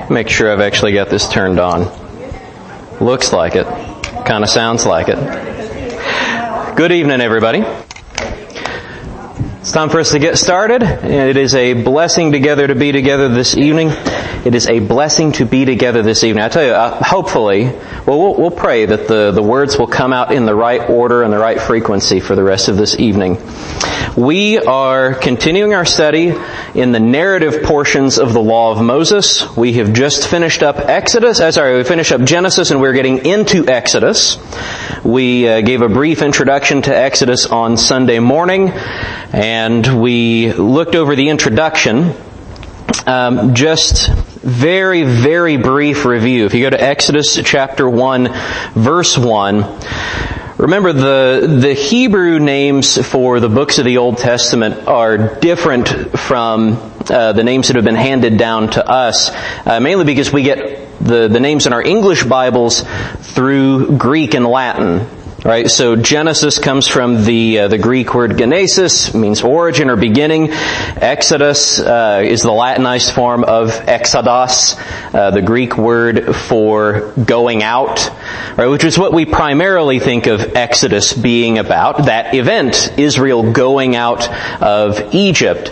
Make sure I've actually got this turned on. Looks like it. Kind of sounds like it. Good evening, everybody. It's time for us to get started. It is a blessing to be together this evening. It is a blessing to be together this evening. I tell you, hopefully, we'll pray that the words will come out in the right order and the right frequency for the rest of this evening. We are continuing our study in the narrative portions of the Law of Moses. We have just finished up we finished up Genesis and we're getting into Exodus. We gave a brief introduction to Exodus on Sunday morning, and we looked over the introduction. Just very, very brief review. If you go to Exodus chapter 1, verse 1, remember the Hebrew names for the books of the Old Testament are different from the names that have been handed down to us, mainly because we get the names in our English Bibles through Greek and Latin. Right, so Genesis comes from the Greek word genesis, means origin or beginning. Exodus is the Latinized form of exodos, the Greek word for going out, right, which is what we primarily think of Exodus being about, that event, Israel going out of Egypt.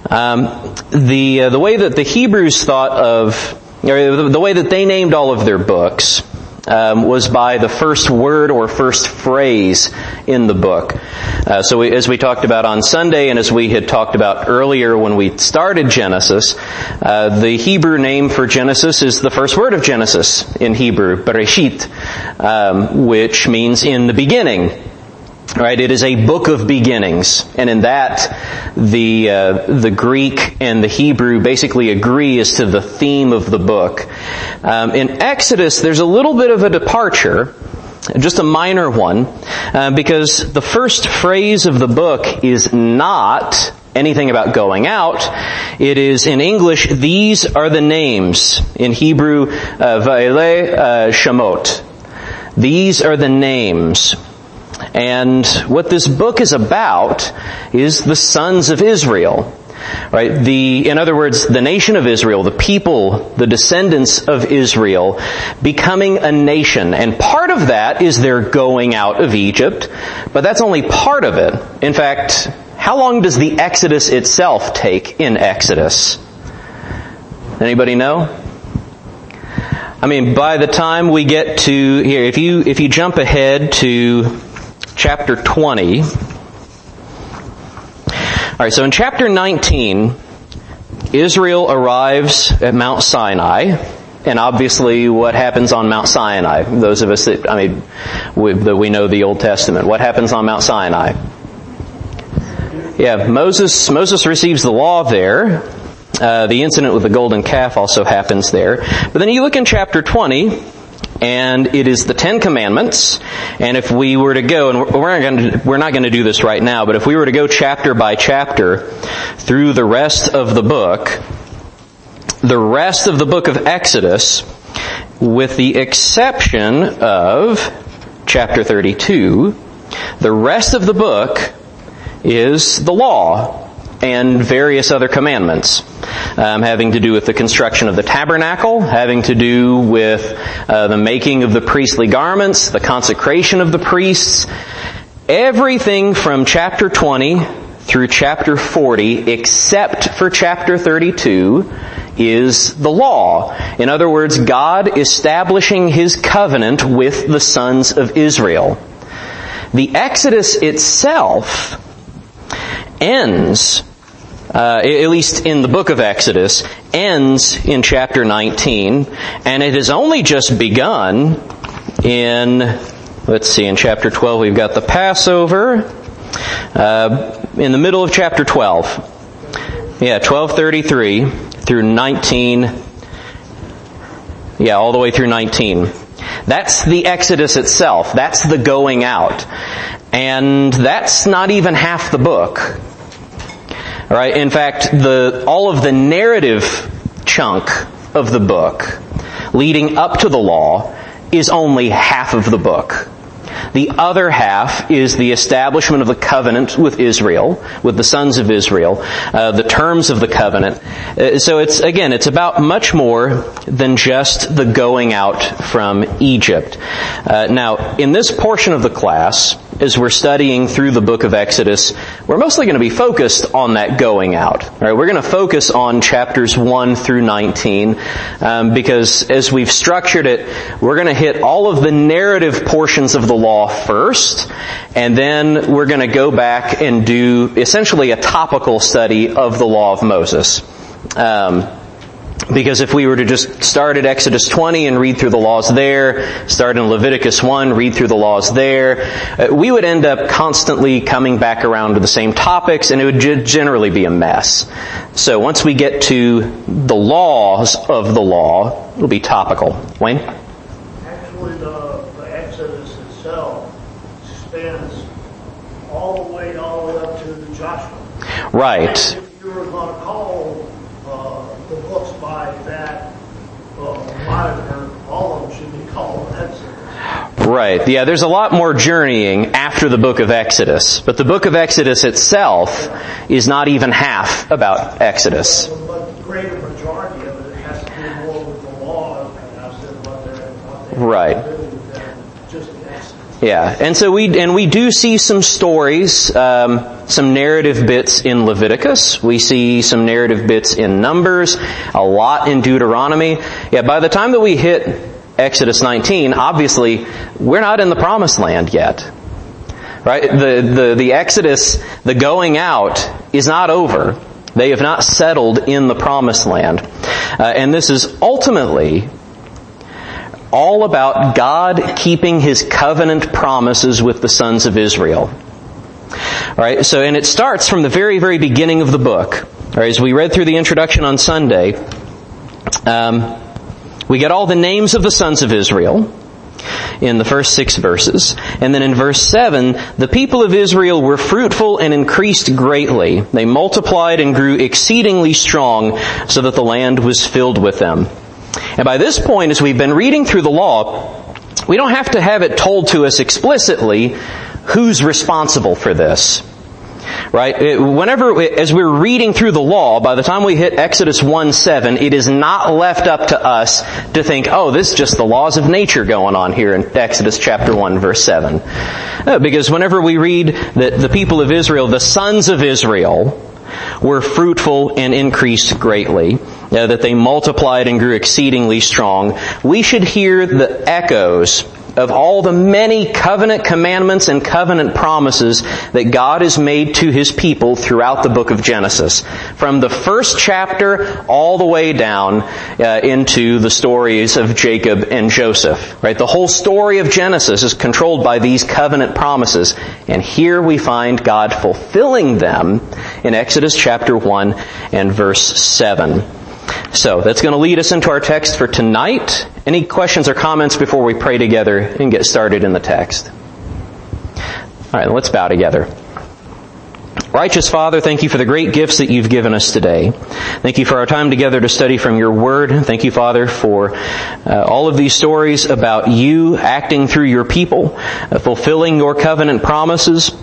The way that the Hebrews thought of, or the way that they named all of their books, was by the first word or first phrase in the book. As we talked about on Sunday, and as we had talked about earlier when we started Genesis, the Hebrew name for Genesis is the first word of Genesis in Hebrew, Bereshit, which means in the beginning. Right, it is a book of beginnings, and in that, the Greek and the Hebrew basically agree as to the theme of the book. In Exodus, there's a little bit of a departure, just a minor one, because the first phrase of the book is not anything about going out. It is in English, these are the names. In Hebrew, Va'ele Shemot. These are the names. And what this book is about is the sons of Israel, right? In other words, the nation of Israel, the people, the descendants of Israel, becoming a nation. And part of that is their going out of Egypt, but that's only part of it. In fact, how long does the Exodus itself take in Exodus? Anybody know? I mean, by the time we get to here, if you jump ahead to chapter 20. Alright, so in chapter 19, Israel arrives at Mount Sinai, and obviously what happens on Mount Sinai? Those of us that we know the Old Testament. What happens on Mount Sinai? Yeah, Moses receives the law there. The incident with the golden calf also happens there. But then you look in chapter 20, and it is the Ten Commandments. And if we were to go, and we're not going to do this right now, but if we were to go chapter by chapter through the rest of the book of Exodus, with the exception of chapter 32, the rest of the book is the law and various other commandments, having to do with the construction of the tabernacle, having to do with the making of the priestly garments, the consecration of the priests. Everything from chapter 20 through chapter 40, except for chapter 32, is the law. In other words, God establishing His covenant with the sons of Israel. The Exodus itself ends, at least in the book of Exodus, ends in chapter 19, and it has only just begun in chapter 12 we've got the Passover, in the middle of chapter 12. 12:33 through 19, all the way through 19. That's the Exodus itself. That's the going out. And that's not even half the book. All right. In fact, all of the narrative chunk of the book leading up to the law is only half of the book. The other half is the establishment of the covenant with Israel, with the sons of Israel, the terms of the covenant. So it's about much more than just the going out from Egypt. Now, in this portion of the class, as we're studying through the book of Exodus, we're mostly going to be focused on that going out. All right, we're going to focus on chapters 1 through 19, because as we've structured it, we're going to hit all of the narrative portions of the law first, and then we're going to go back and do essentially a topical study of the law of Moses. Because if we were to just start at Exodus 20 and read through the laws there, start in Leviticus 1, read through the laws there, we would end up constantly coming back around to the same topics, and it would generally be a mess. So once we get to the laws of the law, it'll be topical. Wayne? Actually, the Exodus itself spans all the way up to Joshua. Right. If you were going to call the books by that moniker, all of them should be called Exodus. Right. Yeah, there's a lot more journeying after the book of Exodus, but the book of Exodus itself is not even half about Exodus. But the greater majority of it has to do more with the law and what they're right. Just Exodus. Yeah, and so we do see some stories, some narrative bits in Leviticus. We see some narrative bits in Numbers, a lot in Deuteronomy. Yeah, by the time that we hit Exodus 19, obviously, we're not in the promised land yet. Right? The Exodus, the going out, is not over. They have not settled in the promised land. And this is ultimately all about God keeping His covenant promises with the sons of Israel. All right, so, and it starts from the very, very beginning of the book. All right, as we read through the introduction on Sunday, we get all the names of the sons of Israel in the first 6 verses. And then in verse 7, the people of Israel were fruitful and increased greatly. They multiplied and grew exceedingly strong, so that the land was filled with them. And by this point, as we've been reading through the law, we don't have to have it told to us explicitly who's responsible for this. Right? As we're reading through the law, by the time we hit Exodus 1:7, it is not left up to us to think, oh, this is just the laws of nature going on here in Exodus chapter 1, verse 7. Because whenever we read that the people of Israel, the sons of Israel, were fruitful and increased greatly, that they multiplied and grew exceedingly strong, we should hear the echoes of all the many covenant commandments and covenant promises that God has made to His people throughout the book of Genesis. From the first chapter all the way down into the stories of Jacob and Joseph. Right? The whole story of Genesis is controlled by these covenant promises. And here we find God fulfilling them in Exodus chapter 1 and verse 7. So that's going to lead us into our text for tonight. Any questions or comments before we pray together and get started in the text? All right, let's bow together. Righteous Father, thank You for the great gifts that You've given us today. Thank You for our time together to study from Your Word. Thank You, Father, for all of these stories about You acting through Your people, fulfilling Your covenant promises,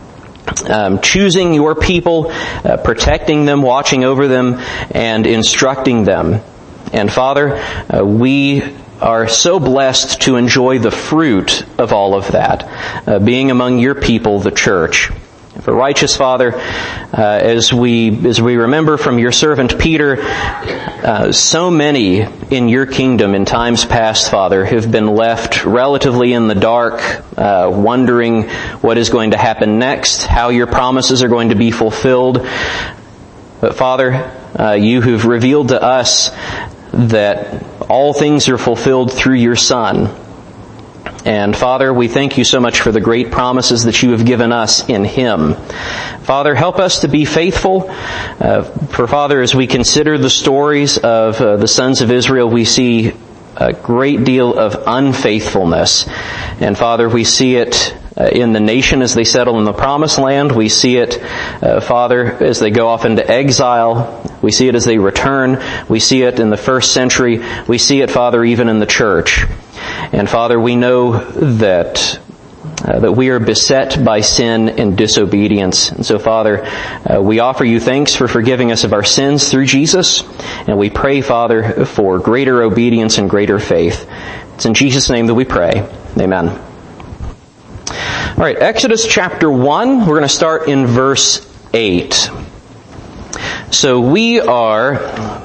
choosing Your people, protecting them, watching over them, and instructing them. And Father, we are so blessed to enjoy the fruit of all of that, being among Your people, the church. For righteous Father, as we remember from Your servant Peter, so many in Your kingdom in times past, Father, have been left relatively in the dark, wondering what is going to happen next, how Your promises are going to be fulfilled. But Father, You who've revealed to us that all things are fulfilled through Your Son. And Father, we thank You so much for the great promises that You have given us in Him. Father, help us to be faithful. For Father, as we consider the stories of the sons of Israel, we see a great deal of unfaithfulness. And Father, we see it in the nation as they settle in the promised land. We see it, Father, as they go off into exile. We see it as they return. We see it in the first century. We see it, Father, even in the church. And Father, we know that that we are beset by sin and disobedience. And so, Father, we offer you thanks for forgiving us of our sins through Jesus, and we pray, Father, for greater obedience and greater faith. It's in Jesus' name that we pray. Amen. All right, Exodus chapter 1, we're going to start in verse 8. So we're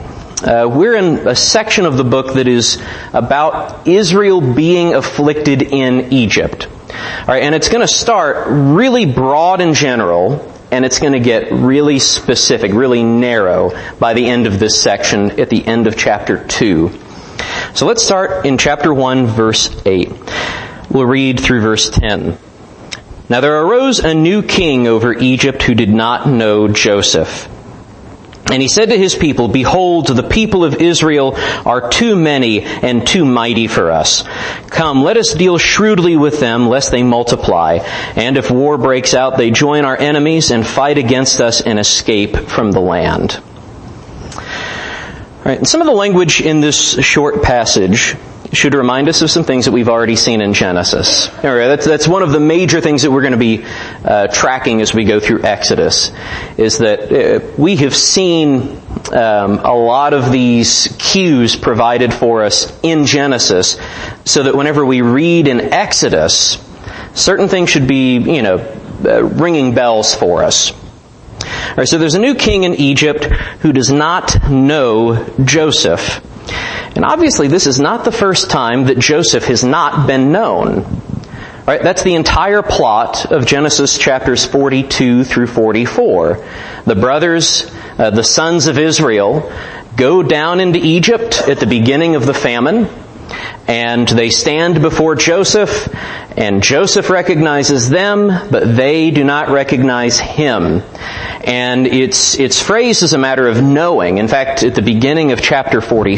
in a section of the book that is about Israel being afflicted in Egypt. All right, and it's going to start really broad and general, and it's going to get really specific, really narrow by the end of this section at the end of chapter 2. So let's start in chapter 1, verse 8. We'll read through verse 10. Now there arose a new king over Egypt who did not know Joseph. And he said to his people, Behold, the people of Israel are too many and too mighty for us. Come, let us deal shrewdly with them, lest they multiply. And if war breaks out, they join our enemies and fight against us and escape from the land. All right, and some of the language in this short passage should remind us of some things that we've already seen in Genesis. All right, that's one of the major things that we're going to be tracking as we go through Exodus, is that we have seen a lot of these cues provided for us in Genesis, so that whenever we read in Exodus, certain things should be, ringing bells for us. All right, so there's a new king in Egypt who does not know Joseph. And obviously this is not the first time that Joseph has not been known. Right? That's the entire plot of Genesis chapters 42 through 44. The brothers, the sons of Israel, go down into Egypt at the beginning of the famine, and they stand before Joseph, and Joseph recognizes them, but they do not recognize him. And it's phrased as a matter of knowing. In fact, at the beginning of chapter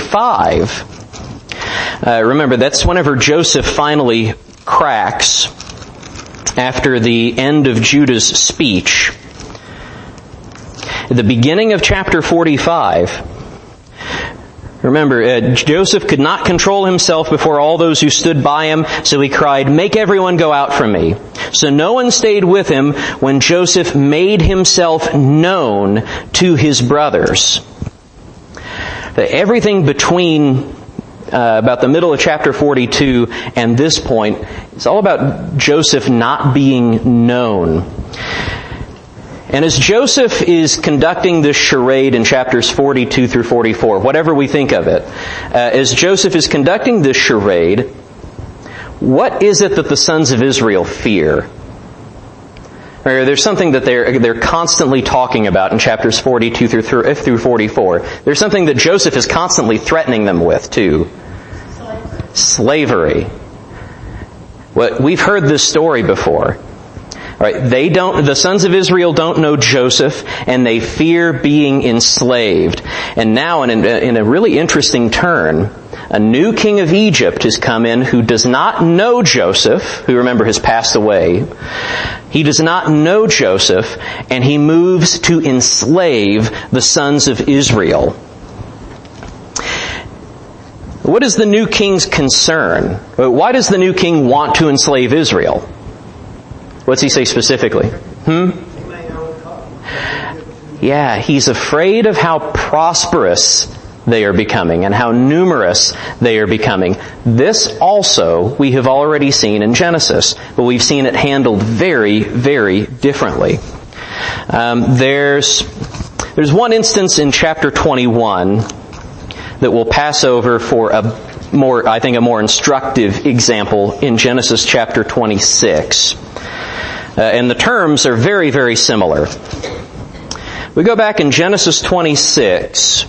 45, remember, that's whenever Joseph finally cracks after the end of Judah's speech. At the beginning of chapter 45, remember, Joseph could not control himself before all those who stood by him, so he cried, Make everyone go out from me. So no one stayed with him when Joseph made himself known to his brothers. Everything between about the middle of chapter 42 and this point is all about Joseph not being known. And as Joseph is conducting this charade in chapters 42 through 44, whatever we think of it, as Joseph is conducting this charade, what is it that the sons of Israel fear? There's something that they're constantly talking about in chapters 42 through 44. There's something that Joseph is constantly threatening them with too. Slavery. We've heard this story before. Right, the sons of Israel don't know Joseph, and they fear being enslaved. And now, in a really interesting turn, a new king of Egypt has come in who does not know Joseph, who, remember, has passed away. He does not know Joseph, and he moves to enslave the sons of Israel. What is the new king's concern? Why does the new king want to enslave Israel? What's he say specifically? Yeah, he's afraid of how prosperous they are becoming and how numerous they are becoming. This also we have already seen in Genesis, but we've seen it handled very, very differently. There's one instance in chapter 21 that we'll pass over for a more instructive example in Genesis chapter 26. And the terms are very, very similar. We go back in Genesis 26.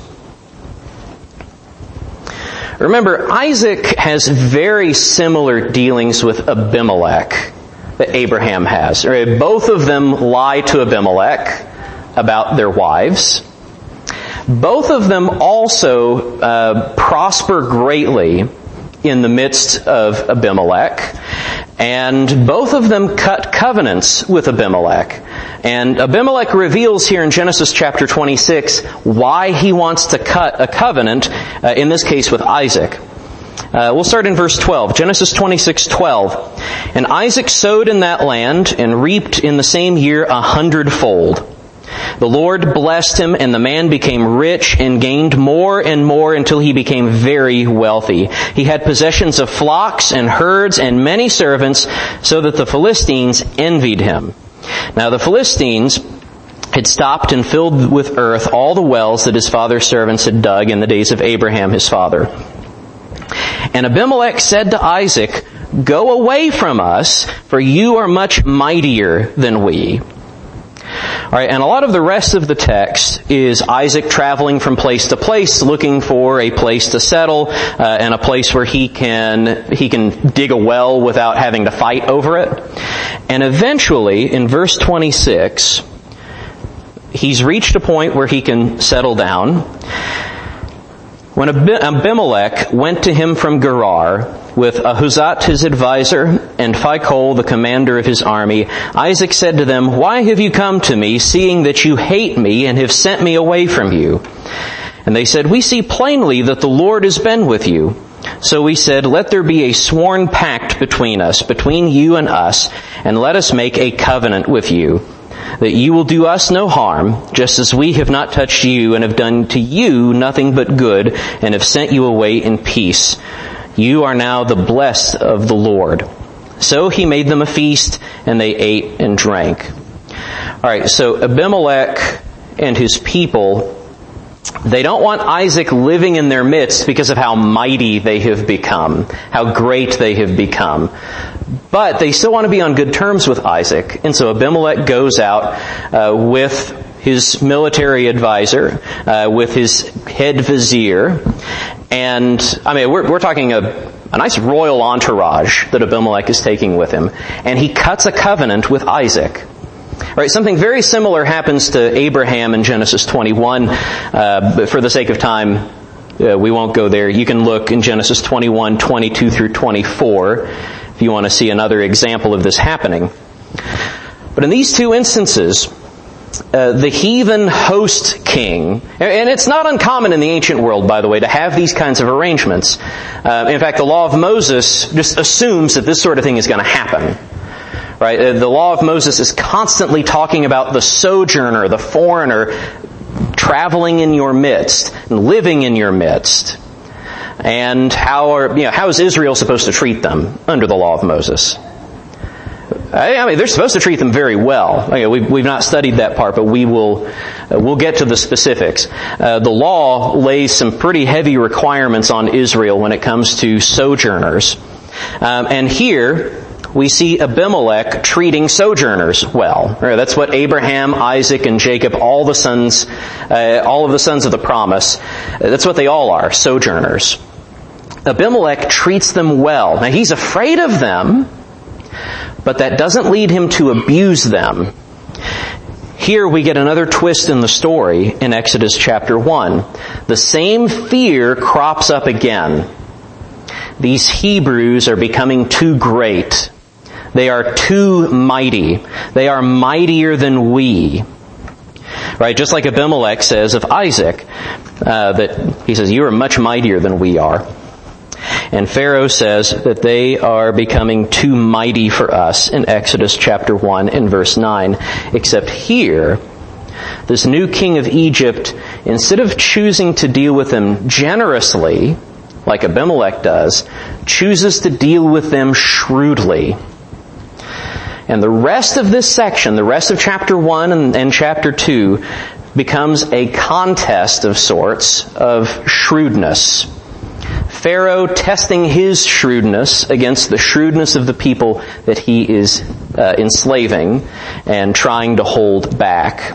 Remember, Isaac has very similar dealings with Abimelech that Abraham has. Both of them lie to Abimelech about their wives. Both of them also prosper greatly in the midst of Abimelech. And both of them cut covenants with Abimelech. And Abimelech reveals here in Genesis chapter 26 why he wants to cut a covenant, in this case with Isaac. We'll start in verse 12. Genesis 26:12. And Isaac sowed in that land and reaped in the same year 100-fold. The Lord blessed him, and the man became rich and gained more and more until he became very wealthy. He had possessions of flocks and herds and many servants, so that the Philistines envied him. Now the Philistines had stopped and filled with earth all the wells that his father's servants had dug in the days of Abraham his father. And Abimelech said to Isaac, "Go away from us, for you are much mightier than we." Alright, and a lot of the rest of the text is Isaac traveling from place to place, looking for a place to settle, and a place where he can dig a well without having to fight over it. And eventually, in verse 26, he's reached a point where he can settle down. When Abimelech went to him from Gerar, with Ahuzat his advisor, and Phicol the commander of his army, Isaac said to them, "Why have you come to me, seeing that you hate me and have sent me away from you?" And they said, "We see plainly that the Lord has been with you." So we said, "Let there be a sworn pact between us, between you and us, and let us make a covenant with you, that you will do us no harm, just as we have not touched you and have done to you nothing but good, and have sent you away in peace. You are now the blessed of the Lord." So he made them a feast, and they ate and drank. Alright, so Abimelech and his people, they don't want Isaac living in their midst because of how mighty they have become, how great they have become. But they still want to be on good terms with Isaac. And so Abimelech goes out with his military advisor, with his head vizier. And, we're talking a nice royal entourage that Abimelech is taking with him. And he cuts a covenant with Isaac. Right, something very similar happens to Abraham in Genesis 21. But for the sake of time, we won't go there. You can look in Genesis 21, 22 through 24, if you want to see another example of this happening. But in these two instances, the heathen host king, and it's not uncommon in the ancient world, by the way, to have these kinds of arrangements. In fact, the law of Moses just assumes that this sort of thing is going to happen. Right? The law of Moses is constantly talking about the sojourner, the foreigner, traveling in your midst, and living in your midst. And how is Israel supposed to treat them under the law of Moses? They're supposed to treat them very well. We've not studied that part, but we'll get to the specifics. The law lays some pretty heavy requirements on Israel when it comes to sojourners. And here, we see Abimelech treating sojourners well. That's what Abraham, Isaac, and Jacob, all of the sons of the promise, that's what they all are, sojourners. Abimelech treats them well. Now he's afraid of them, but that doesn't lead him to abuse them. Here we get another twist in the story in Exodus chapter 1. The same fear crops up again. These Hebrews are becoming too great. They are too mighty. They are mightier than we. Right? Just like Abimelech says of Isaac, that he says, "You are much mightier than we are." And Pharaoh says that they are becoming too mighty for us in Exodus chapter 1 and verse 9. Except here, this new king of Egypt, instead of choosing to deal with them generously, like Abimelech does, chooses to deal with them shrewdly. And the rest of this section, the rest of chapter 1 and chapter 2, becomes a contest of sorts of shrewdness. Pharaoh testing his shrewdness against the shrewdness of the people that he is enslaving and trying to hold back.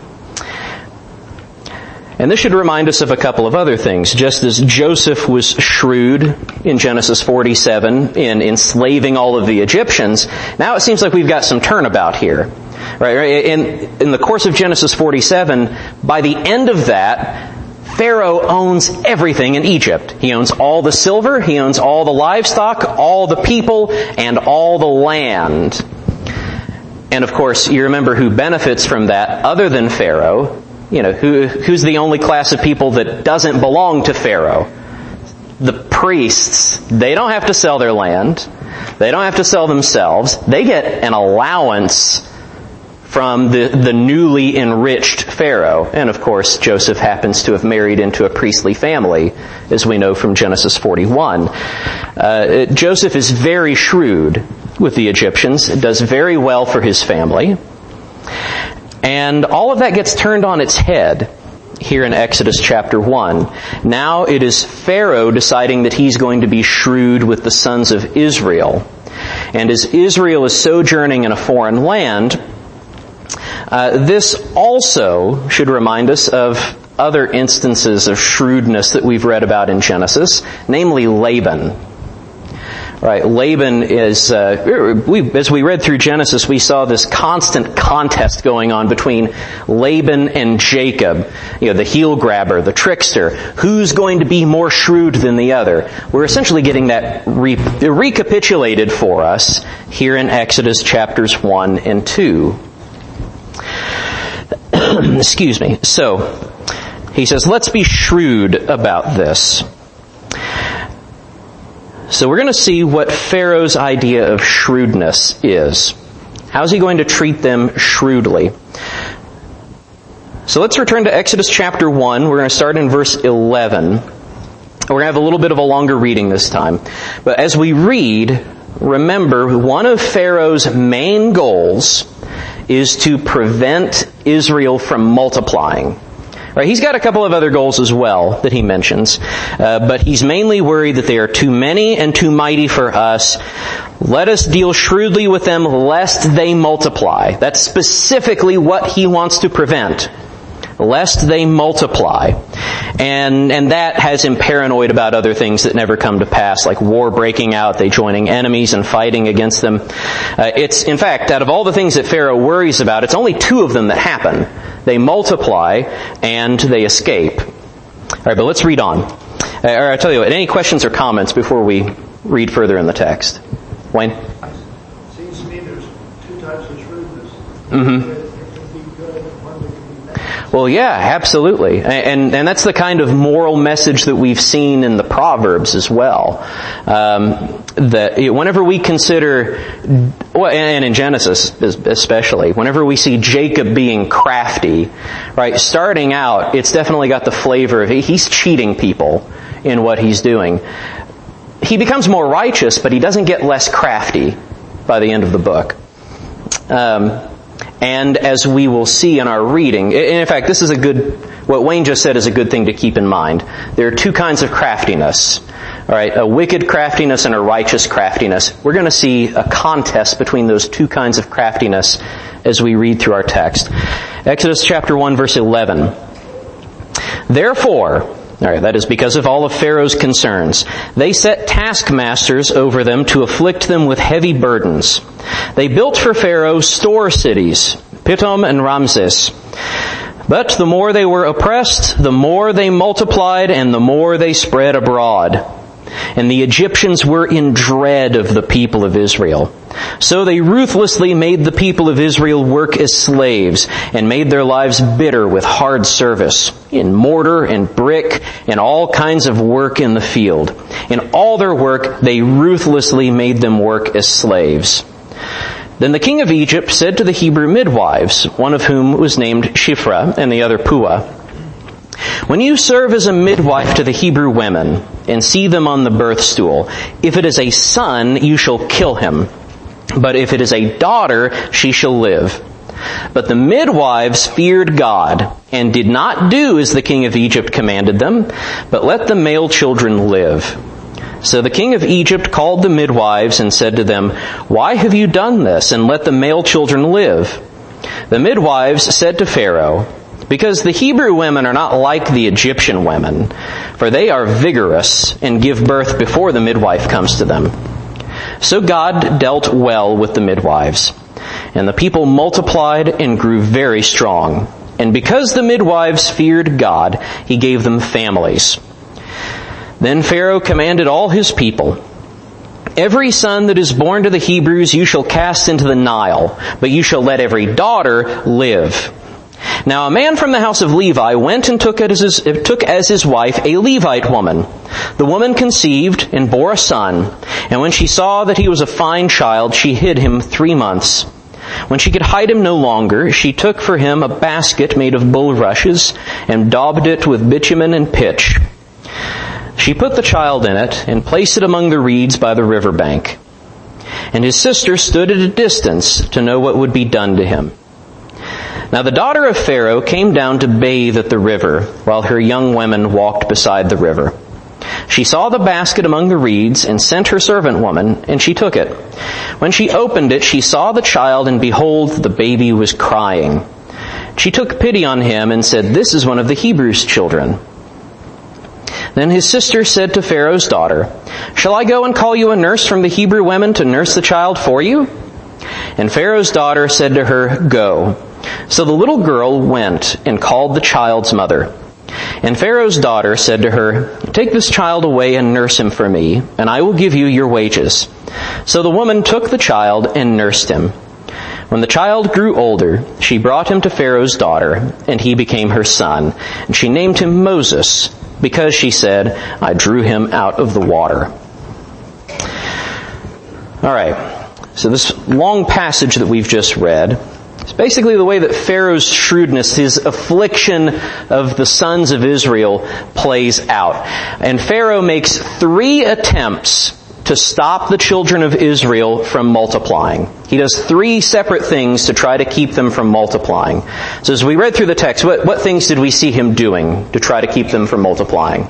And this should remind us of a couple of other things. Just as Joseph was shrewd in Genesis 47 in enslaving all of the Egyptians, now it seems like we've got some turnabout here. Right? In the course of Genesis 47, by the end of that, Pharaoh owns everything in Egypt. He owns all the silver, he owns all the livestock, all the people, and all the land. And of course, you remember who benefits from that other than Pharaoh. Who's the only class of people that doesn't belong to Pharaoh? the priests, they don't have to sell their land. They don't have to sell themselves. They get an allowance from the newly enriched Pharaoh. And of course, Joseph happens to have married into a priestly family, as we know from Genesis 41. Joseph is very shrewd with the Egyptians, does very well for his family. And all of that gets turned on its head here in Exodus chapter 1. Now it is Pharaoh deciding that he's going to be shrewd with the sons of Israel. And as Israel is sojourning in a foreign land, this also should remind us of other instances of shrewdness that we've read about in Genesis, namely Laban. Right, Laban is, as we read through Genesis, we saw this constant contest going on between Laban and Jacob. The heel grabber, the trickster. Who's going to be more shrewd than the other? We're essentially getting that recapitulated for us here in Exodus chapters 1 and 2. Excuse me. So, he says, let's be shrewd about this. So we're going to see what Pharaoh's idea of shrewdness is. How's he going to treat them shrewdly? So let's return to Exodus chapter 1. We're going to start in verse 11. We're going to have a little bit of a longer reading this time. But as we read, remember, one of Pharaoh's main goals is to prevent Israel from multiplying. Right, he's got a couple of other goals as well that he mentions, but he's mainly worried that they are too many and too mighty for us. Let us deal shrewdly with them lest they multiply. That's specifically what he wants to prevent. Lest they multiply. And that has him paranoid about other things that never come to pass, like war breaking out, they joining enemies and fighting against them. It's, in fact, out of all the things that Pharaoh worries about, it's only two of them that happen. They multiply and they escape. Alright, but let's read on. Or I'll tell you what, any questions or comments before we read further in the text? Wayne? Seems to me there's two types of shrewdness. Mm-hmm. It can be good and one that can be bad. Well, yeah, absolutely. And that's the kind of moral message that we've seen in the Proverbs as well. That whenever we consider, and in Genesis especially, whenever we see Jacob being crafty, right, starting out, it's definitely got the flavor of he's cheating people in what he's doing. He becomes more righteous, but he doesn't get less crafty by the end of the book. And as we will see in our reading, and in fact, this is what Wayne just said is a good thing to keep in mind. There are two kinds of craftiness. Alright, a wicked craftiness and a righteous craftiness. We're going to see a contest between those two kinds of craftiness as we read through our text. Exodus chapter 1 verse 11. Therefore, alright, that is because of all of Pharaoh's concerns, they set taskmasters over them to afflict them with heavy burdens. They built for Pharaoh store cities, Pithom and Ramses. But the more they were oppressed, the more they multiplied and the more they spread abroad. And the Egyptians were in dread of the people of Israel. So they ruthlessly made the people of Israel work as slaves and made their lives bitter with hard service in mortar and brick and all kinds of work in the field. In all their work, they ruthlessly made them work as slaves. Then the king of Egypt said to the Hebrew midwives, one of whom was named Shiphrah and the other Puah, when you serve as a midwife to the Hebrew women and see them on the birth stool, if it is a son, you shall kill him. But if it is a daughter, she shall live. But the midwives feared God and did not do as the king of Egypt commanded them, but let the male children live. So the king of Egypt called the midwives and said to them, why have you done this, and let the male children live? The midwives said to Pharaoh, because the Hebrew women are not like the Egyptian women, for they are vigorous and give birth before the midwife comes to them. So God dealt well with the midwives, and the people multiplied and grew very strong. And because the midwives feared God, he gave them families. Then Pharaoh commanded all his people, every son that is born to the Hebrews you shall cast into the Nile, but you shall let every daughter live. Now a man from the house of Levi went and took as his wife a Levite woman. The woman conceived and bore a son, and when she saw that he was a fine child, she hid him 3 months. When she could hide him no longer, she took for him a basket made of bulrushes and daubed it with bitumen and pitch. She put the child in it and placed it among the reeds by the river bank. And his sister stood at a distance to know what would be done to him. Now the daughter of Pharaoh came down to bathe at the river, while her young women walked beside the river. She saw the basket among the reeds and sent her servant woman, and she took it. When she opened it, she saw the child, and behold, the baby was crying. She took pity on him and said, "This is one of the Hebrews' children." Then his sister said to Pharaoh's daughter, "Shall I go and call you a nurse from the Hebrew women to nurse the child for you?" And Pharaoh's daughter said to her, "Go." So the little girl went and called the child's mother. And Pharaoh's daughter said to her, "Take this child away and nurse him for me, and I will give you your wages." So the woman took the child and nursed him. When the child grew older, she brought him to Pharaoh's daughter, and he became her son. And she named him Moses, because she said, "I drew him out of the water." All right. So this long passage that we've just read, it's basically the way that Pharaoh's shrewdness, his affliction of the sons of Israel, plays out. And Pharaoh makes 3 attempts to stop the children of Israel from multiplying. He does 3 separate things to try to keep them from multiplying. So as we read through the text, what things did we see him doing to try to keep them from multiplying?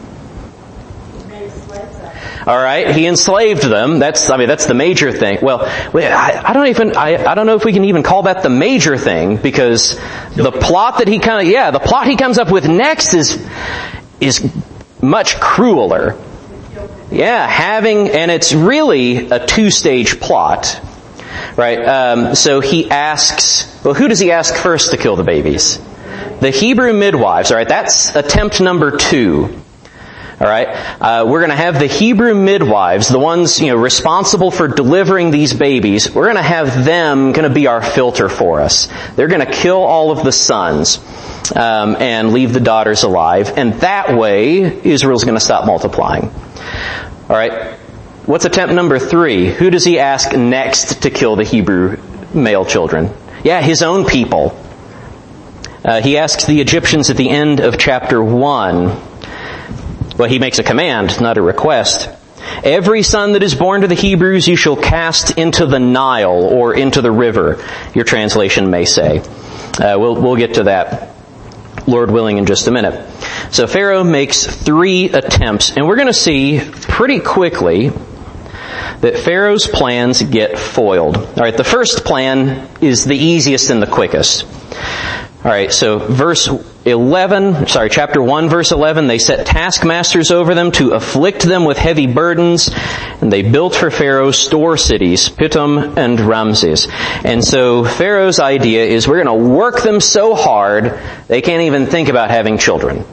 All right, he enslaved them. That's the major thing. Well, I don't know if we can even call that the major thing, because the plot that he comes up with next is much crueler. Yeah, and it's really a 2-stage plot, right? So he asks, well, who does he ask first to kill the babies? The Hebrew midwives. All right, that's attempt number 2. All right, we're going to have the Hebrew midwives, the ones responsible for delivering these babies. We're going to have them going to be our filter for us. They're going to kill all of the sons and leave the daughters alive, and that way Israel's going to stop multiplying. All right, what's attempt number 3? Who does he ask next to kill the Hebrew male children? Yeah, his own people. He asks the Egyptians at the end of chapter 1. Well, he makes a command, not a request. "Every son that is born to the Hebrews you shall cast into the Nile," or into the river, your translation may say. We'll get to that, Lord willing, in just a minute. So Pharaoh makes 3 attempts, and we're going to see pretty quickly that Pharaoh's plans get foiled. All right, the first plan is the easiest and the quickest. All right, so chapter 1, verse 11, they set taskmasters over them to afflict them with heavy burdens, and they built for Pharaoh store cities, Pithom and Ramses. And so Pharaoh's idea is, we're going to work them so hard, they can't even think about having children.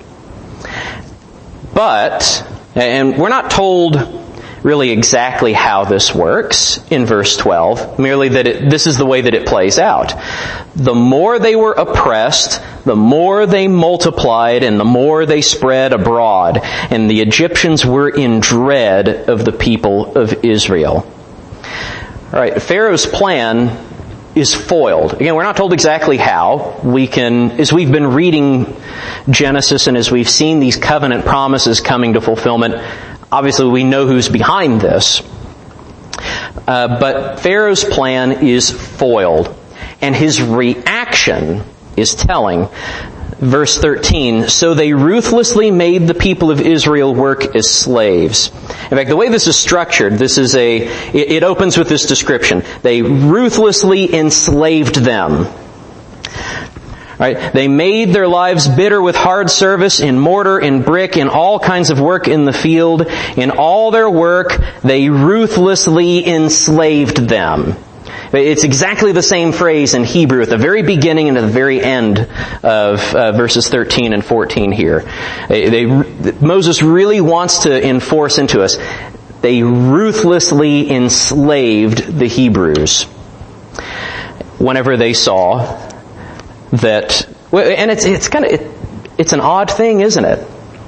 But, and we're not told really exactly how this works in verse 12, merely that this is the way that it plays out. The more they were oppressed, the more they multiplied, and the more they spread abroad, and the Egyptians were in dread of the people of Israel. All right, Pharaoh's plan is foiled. Again, we're not told exactly how. As we've been reading Genesis and as we've seen these covenant promises coming to fulfillment, obviously we know who's behind this. But Pharaoh's plan is foiled. And his reaction is telling. Verse 13, "So they ruthlessly made the people of Israel work as slaves." In fact, the way this is structured, it opens with this description. They ruthlessly enslaved them. Right? They made their lives bitter with hard service in mortar, in brick, in all kinds of work in the field. In all their work, they ruthlessly enslaved them. It's exactly the same phrase in Hebrew at the very beginning and at the very end of verses 13 and 14 here. Moses really wants to enforce into us, they ruthlessly enslaved the Hebrews whenever they saw that, and it's an odd thing, isn't it?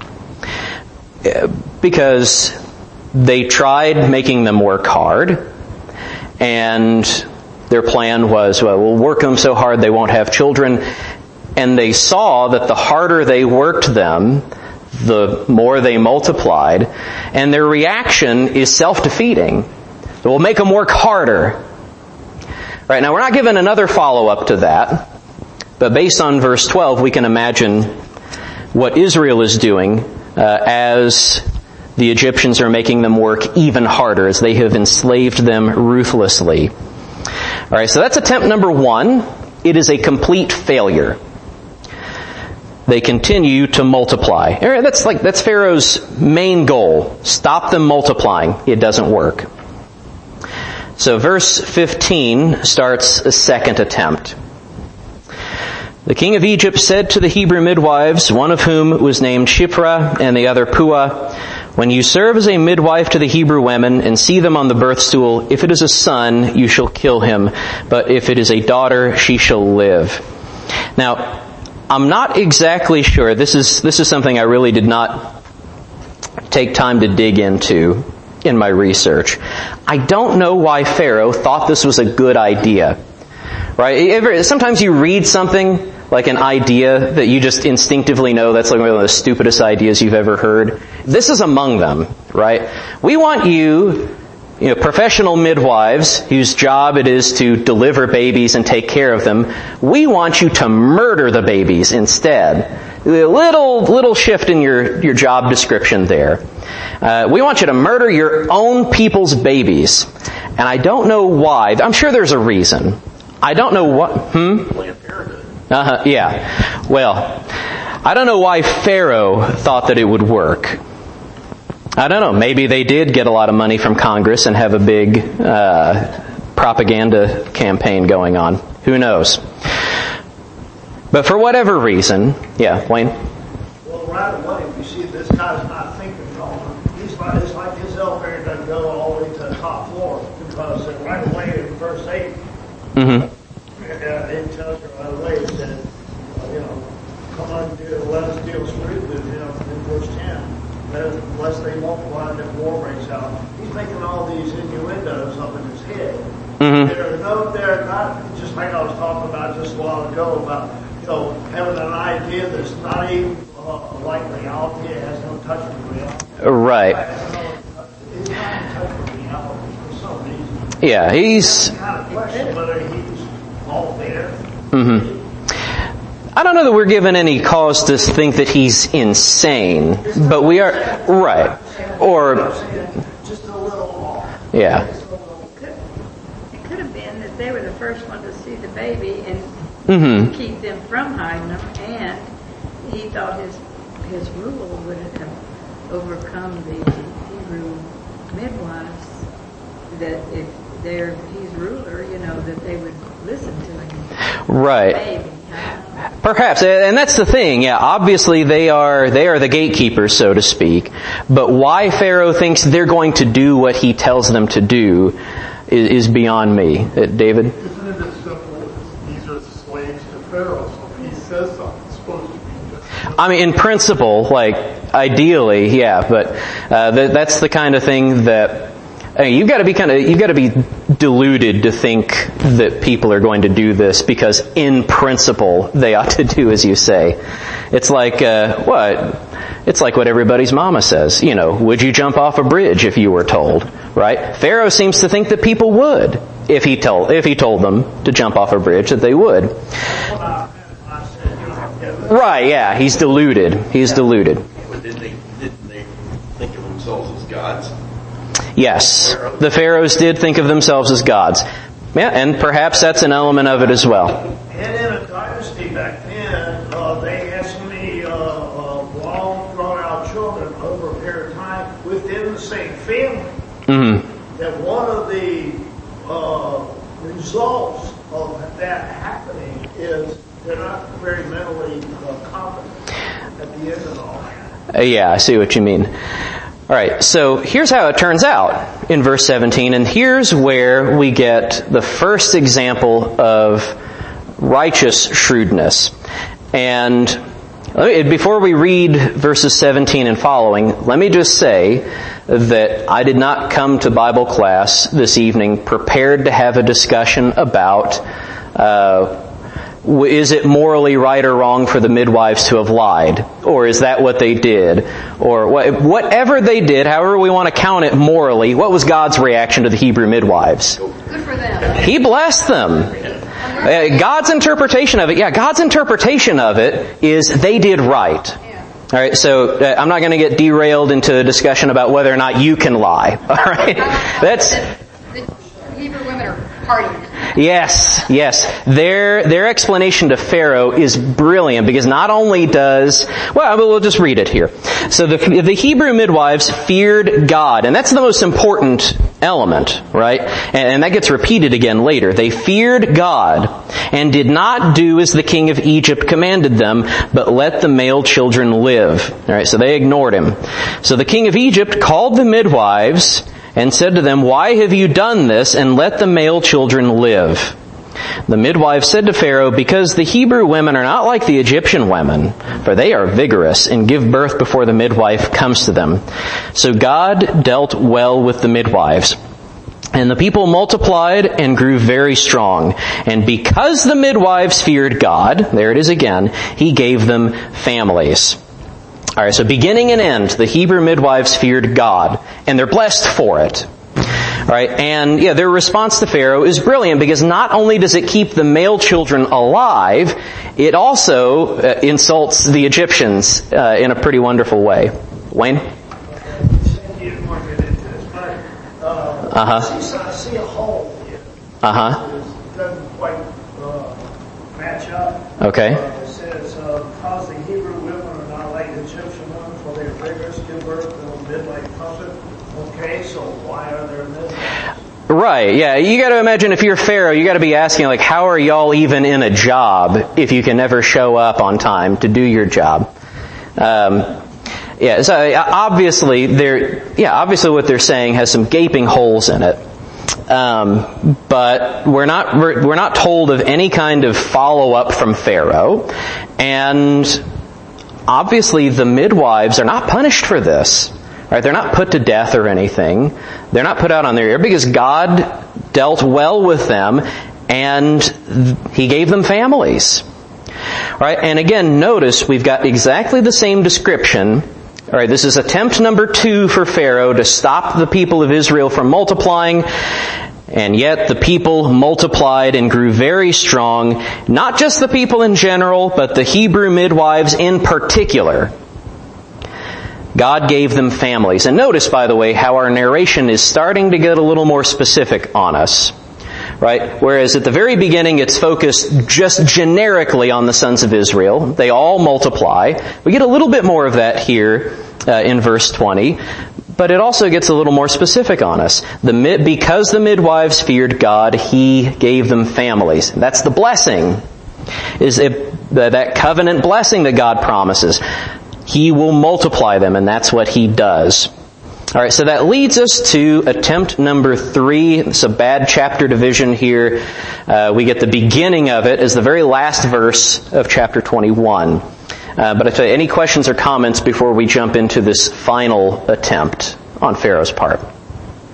Because they tried making them work hard, and their plan was, well, we'll work them so hard they won't have children. And they saw that the harder they worked them, the more they multiplied. And their reaction is self-defeating. So we'll make them work harder. Right, now we're not given another follow-up to that. But based on verse 12, we can imagine what Israel is doing as the Egyptians are making them work even harder, as they have enslaved them ruthlessly. All right, so that's attempt number 1. It is a complete failure. They continue to multiply. That's Pharaoh's main goal. Stop them multiplying. It doesn't work. So verse 15 starts a second attempt. The king of Egypt said to the Hebrew midwives, one of whom was named Shiphrah and the other Puah, when you serve as a midwife to the Hebrew women and see them on the birth stool, if it is a son, you shall kill him. But if it is a daughter, she shall live. Now, I'm not exactly sure. This is something I really did not take time to dig into in my research. I don't know why Pharaoh thought this was a good idea. Right? Sometimes you read something like an idea that you just instinctively know that's like one of the stupidest ideas you've ever heard. This is among them, right? We want you professional midwives whose job it is to deliver babies and take care of them. We want you to murder the babies instead. A little shift in your job description there. We want you to murder your own people's babies. And I don't know why. I'm sure there's a reason. I don't know what... Yeah. Well, I don't know why Pharaoh thought that it would work. I don't know. Maybe they did get a lot of money from Congress and have a big propaganda campaign going on. Who knows? But for whatever reason... Yeah, Wayne? Well, right away, we see this guy's not thinking wrong. It's like his elevator doesn't go all the way to the top floor. Because right away in verse 8... Mm-hmm. It tells you right away, it says, come on, let us deal smoothly, in verse 10. Lest they multiply, that war breaks out. He's making all these innuendos up in his head. Mm-hmm. They're not, just like I was talking about just a while ago, about, having an idea that's not even like reality, it has no touch with reality. Right. It's not in touch with reality for some reason. Yeah, he's... kind of question whether he's all there. Mm-hmm. I don't know that we're given any cause to think that he's insane, but we are... Right. Or... Just a little off. Yeah. It could have been that they were the first one to see the baby and Mm-hmm. keep them from hiding them, and he thought his rule would have overcome the Hebrew midwives, that if he's ruler, that they would listen to him. Right. Baby. Perhaps, and that's the thing. Yeah, obviously they are the gatekeepers, so to speak. But why Pharaoh thinks they're going to do what he tells them to do is beyond me. David? Isn't it as simple as these are slaves to Pharaoh? So if he says something, it's supposed to be just... I mean, in principle, ideally, yeah, but that's the kind of thing that you've got to be deluded to think that people are going to do this, because in principle they ought to do as you say. It's like what? It's like what everybody's mama says. Would you jump off a bridge if you were told? Right? Pharaoh seems to think that people would, if he told them to jump off a bridge, that they would. Right? Yeah, he's deluded. He's deluded. But didn't they think of themselves as gods? Yes, the pharaohs did think of themselves as gods. Yeah, and perhaps that's an element of it as well. And in a dynasty back then, they had so many long, drawn-out children over a period of time within the same family. Mm-hmm. That one of the results of that happening is they're not very mentally competent at the end of all that. Yeah, I see what you mean. All right, so here's how it turns out in verse 17, and here's where we get the first example of righteous shrewdness. And before we read verses 17 and following, let me just say that I did not come to Bible class this evening prepared to have a discussion about is it morally right or wrong for the midwives to have lied? Or is that what they did? Or whatever they did, however we want to count it morally, what was God's reaction to the Hebrew midwives? Good for them. He blessed them. God's interpretation of it is they did right. All right, so I'm not going to get derailed into a discussion about whether or not you can lie. All right, The Hebrew women are hardened. Yes. Their explanation to Pharaoh is brilliant because not only does, we'll just read it here. So the Hebrew midwives feared God, and that's the most important element, right? And that gets repeated again later. They feared God and did not do as the king of Egypt commanded them, but let the male children live. All right, so they ignored him. So the king of Egypt called the midwives and said to them, "Why have you done this, and let the male children live?" The midwives said to Pharaoh, "Because the Hebrew women are not like the Egyptian women, for they are vigorous and give birth before the midwife comes to them." So God dealt well with the midwives. And the people multiplied and grew very strong. And because the midwives feared God, there it is again, He gave them families. All right, so beginning and end, the Hebrew midwives feared God, and they're blessed for it. All right, and their response to Pharaoh is brilliant because not only does it keep the male children alive, it also insults the Egyptians in a pretty wonderful way. Wayne? You didn't want to get into this, but I see a hole here. It doesn't quite match up. Okay. It says, because the Hebrew women are not like the Egyptian women, for they are vigorous, give birth to midnight comfort. Okay, so why are there midwives? Right, yeah. You got to imagine if you're Pharaoh, you got to be asking, like, how are y'all even in a job if you can never show up on time to do your job? So obviously what they're saying has some gaping holes in it. But we're not told of any kind of follow-up from Pharaoh. And obviously the midwives are not punished for this. Right? They're not put to death or anything. They're not put out on their ear because God dealt well with them and He gave them families. Right? And again, notice we've got exactly the same description. All right, this is attempt number 2 for Pharaoh to stop the people of Israel from multiplying. And yet the people multiplied and grew very strong. Not just the people in general, but the Hebrew midwives in particular. God gave them families. And notice, by the way, how our narration is starting to get a little more specific on us. Right? Whereas at the very beginning it's focused just generically on the sons of Israel. They all multiply. We get a little bit more of that here in verse 20. But it also gets a little more specific on us. Because the midwives feared God, He gave them families. And that's the blessing. That covenant blessing that God promises. He will multiply them, and that's what He does. All right, so that leads us to attempt number 3. It's a bad chapter division here. We get the beginning of it as the very last verse of chapter 21. But I tell you, any questions or comments before we jump into this final attempt on Pharaoh's part? All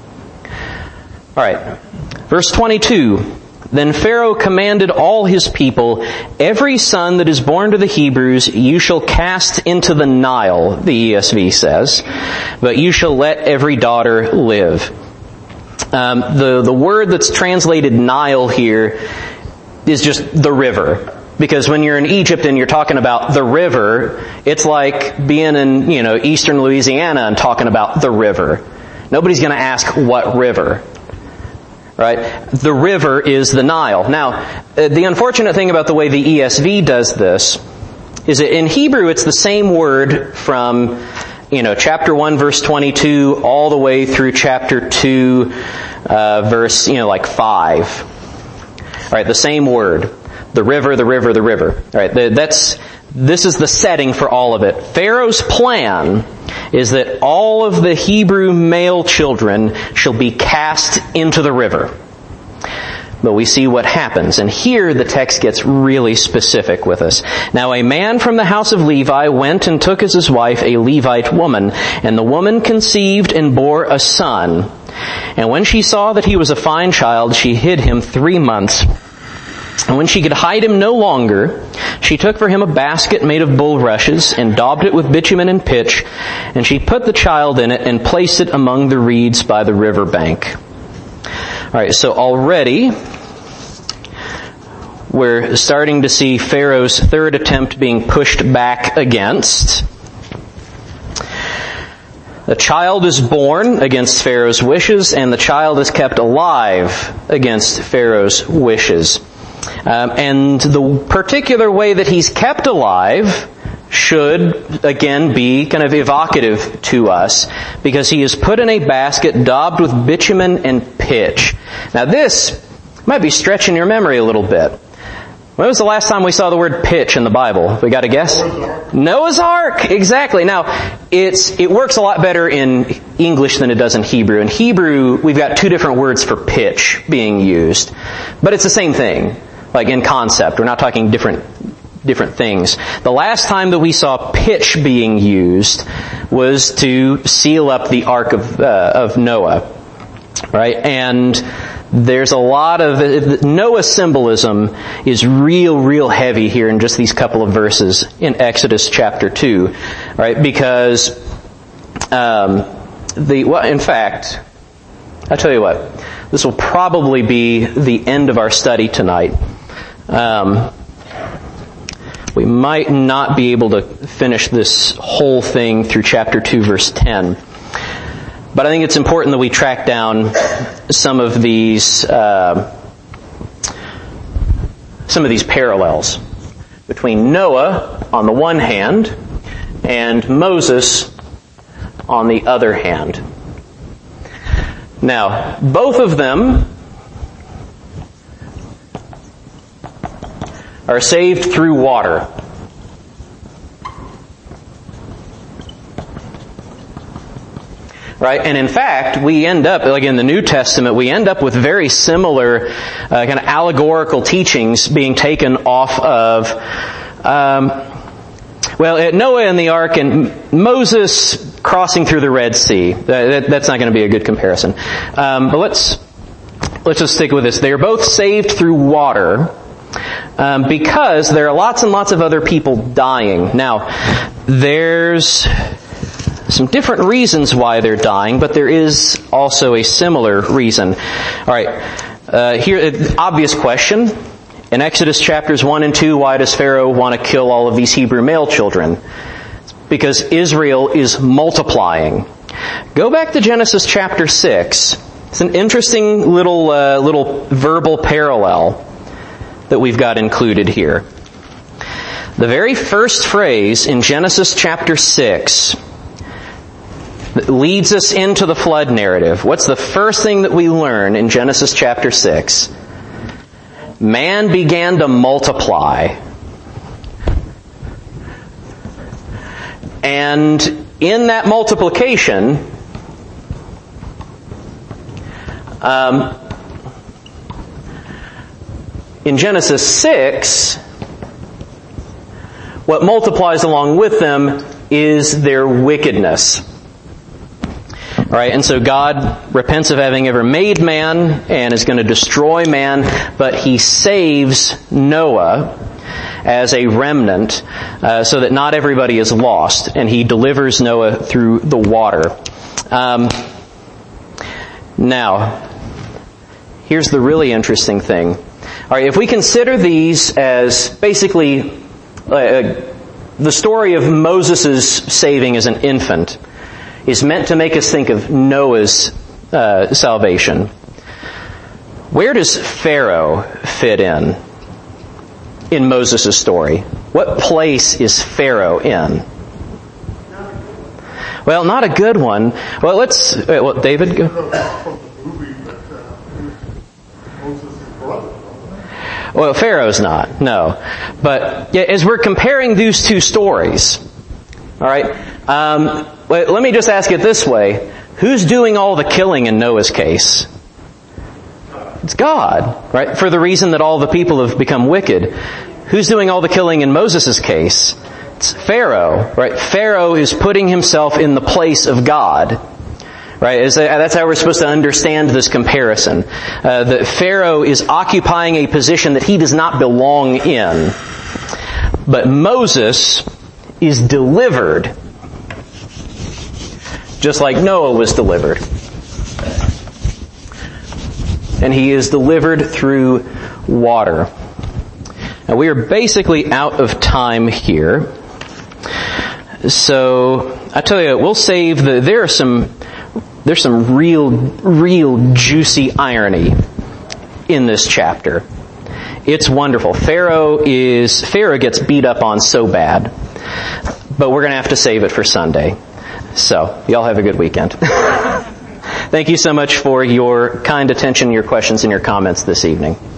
right, verse 22. Then Pharaoh commanded all his people, "Every son that is born to the Hebrews you shall cast into the Nile," the ESV says, "but you shall let every daughter live." The word that's translated Nile here is just the river. Because when you're in Egypt and you're talking about the river, it's like being in, eastern Louisiana and talking about the river. Nobody's going to ask what river. Right? The river is the Nile. Now, the unfortunate thing about the way the ESV does this is that in Hebrew it's the same word from, chapter 1 verse 22 all the way through chapter 2 verse, 5. All right, the same word. The river, the river, the river. All right, this is the setting for all of it. Pharaoh's plan is that all of the Hebrew male children shall be cast into the river. But we see what happens. And here the text gets really specific with us. Now a man from the house of Levi went and took as his wife a Levite woman, and the woman conceived and bore a son. And when she saw that he was a fine child, she hid him 3 months. And when she could hide him no longer, she took for him a basket made of bulrushes and daubed it with bitumen and pitch, and she put the child in it and placed it among the reeds by the river bank. Alright, so already we're starting to see Pharaoh's third attempt being pushed back against. The child is born against Pharaoh's wishes, and the child is kept alive against Pharaoh's wishes. And the particular way that he's kept alive should, again, be kind of evocative to us, because he is put in a basket daubed with bitumen and pitch. Now this might be stretching your memory a little bit. When was the last time we saw the word pitch in the Bible? We got a guess? Noah's Ark. Exactly. Now, it works a lot better in English than it does in Hebrew. In Hebrew, we've got 2 different words for pitch being used. But it's the same thing, like in concept. We're not talking different things. The last time that we saw pitch being used was to seal up the Ark of Noah. Right? And there's a lot of Noah's symbolism is real heavy here in just these couple of verses in Exodus chapter 2, right? Because in fact, I tell you what, this will probably be the end of our study tonight. We might not be able to finish this whole thing through chapter 2, verse 10. But I think it's important that we track down some of these parallels between Noah on the one hand and Moses on the other hand. Now, both of them are saved through water. Right? And in fact, we end up, like in the New Testament, we end up with very similar kind of allegorical teachings being taken off of, Noah and the ark and Moses crossing through the Red Sea. That's not going to be a good comparison. But let's just stick with this. They are both saved through water, because there are lots and lots of other people dying. Now, there's some different reasons why they're dying, but there is also a similar reason. Alright, here, obvious question. In Exodus chapters 1 and 2, why does Pharaoh want to kill all of these Hebrew male children? It's because Israel is multiplying. Go back to Genesis chapter 6. It's an interesting little verbal parallel that we've got included here. The very first phrase in Genesis chapter 6 that leads us into the flood narrative. What's the first thing that we learn in Genesis chapter 6? Man began to multiply. And in that multiplication, in Genesis 6, what multiplies along with them is their wickedness. Alright, and so God repents of having ever made man and is going to destroy man, but He saves Noah as a remnant so that not everybody is lost, and He delivers Noah through the water. Now, here's the really interesting thing. Alright, if we consider these as basically the story of Moses' saving as an infant is meant to make us think of Noah's salvation. Where does Pharaoh fit in Moses' story? What place is Pharaoh in? Well, not a good one. Well, David, go. Well, Pharaoh's not, no. But as we're comparing these two stories, alright, let me just ask it this way. Who's doing all the killing in Noah's case? It's God, right? For the reason that all the people have become wicked. Who's doing all the killing in Moses' case? It's Pharaoh, right? Pharaoh is putting himself in the place of God. Right? That's how we're supposed to understand this comparison. That Pharaoh is occupying a position that he does not belong in. But Moses is delivered. Just like Noah was delivered. And he is delivered through water. Now we are basically out of time here. So, I tell you, we'll save there's some real juicy irony in this chapter. It's wonderful. Pharaoh gets beat up on so bad, but we're going to have to save it for Sunday. So, y'all have a good weekend. Thank you so much for your kind attention, your questions, and your comments this evening.